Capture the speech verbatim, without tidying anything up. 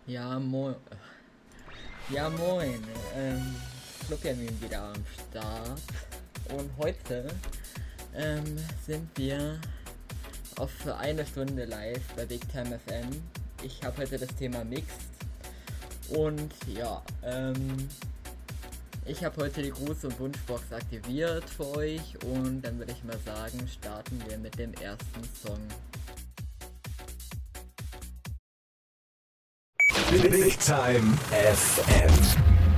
Ja, moin. Ja, moin. Ähm, Flupjamin wieder am Start. Und heute ähm, sind wir auf für eine Stunde live bei Big Time F M. Ich habe heute das Thema Mixed. Und ja, ähm, ich habe heute die Gruß- und Wunschbox aktiviert für euch. Und dann würde ich mal sagen, starten wir mit dem ersten Song. Big Time F M.